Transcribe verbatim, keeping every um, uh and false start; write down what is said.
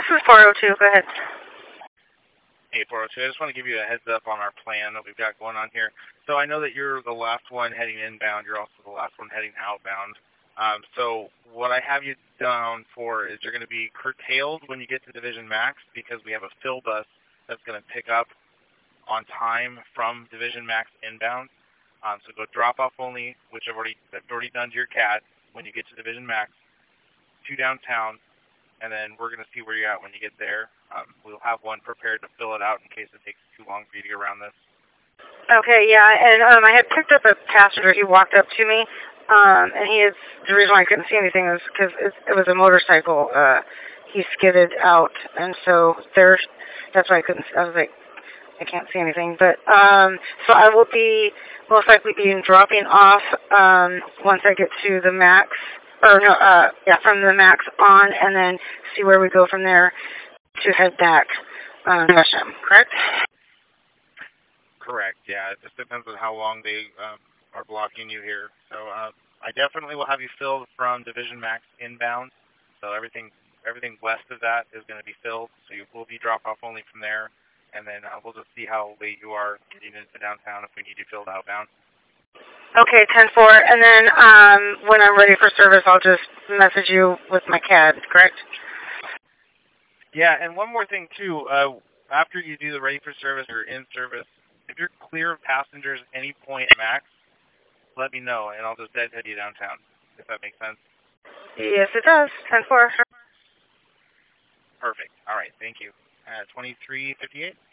This is four oh two. Go ahead. Hey, four oh two. I just want to give you a heads up on our plan that we've got going on here. So I know that you're the last one heading inbound. You're also the last one heading outbound. Um, so what I have you down for is you're going to be curtailed when you get to Division Max because we have a fill bus that's going to pick up on time from Division Max inbound. Um, so go drop off only, which I've already, I've already done to your cat when you get to Division Max, to downtown, and then we're going to see where you're at when you get there. Um, we'll have one prepared to fill it out in case it takes too long for you to get around this. Okay, yeah, and um, I had picked up a passenger. He walked up to me, um, and he is, the reason why I couldn't see anything was because it, it was a motorcycle. Uh, he skidded out, and so there's, that's why I couldn't, I was like, I can't see anything. But, um, so I will be most likely being dropping off um, once I get to the Max, or no, uh, yeah, from the Max on, and then see where we go from there to head back um, to Gresham, correct? Correct, yeah. It just depends on how long they um, are blocking you here. So uh, I definitely will have you filled from Division Max inbound. So everything everything west of that is going to be filled. So you will be drop-off only from there. And then uh, we'll just see how late you are getting into downtown if we need you filled outbound. Okay, ten four. And then um, when I'm ready for service, I'll just message you with my C A D, correct? Yeah, and one more thing, too. Uh, after you do the ready for service or in service, if you're clear of passengers at any point Max, let me know, and I'll just deadhead you downtown, if that makes sense. Yes, it does. ten four. Perfect. All right, thank you. Uh, twenty-three fifty-eight?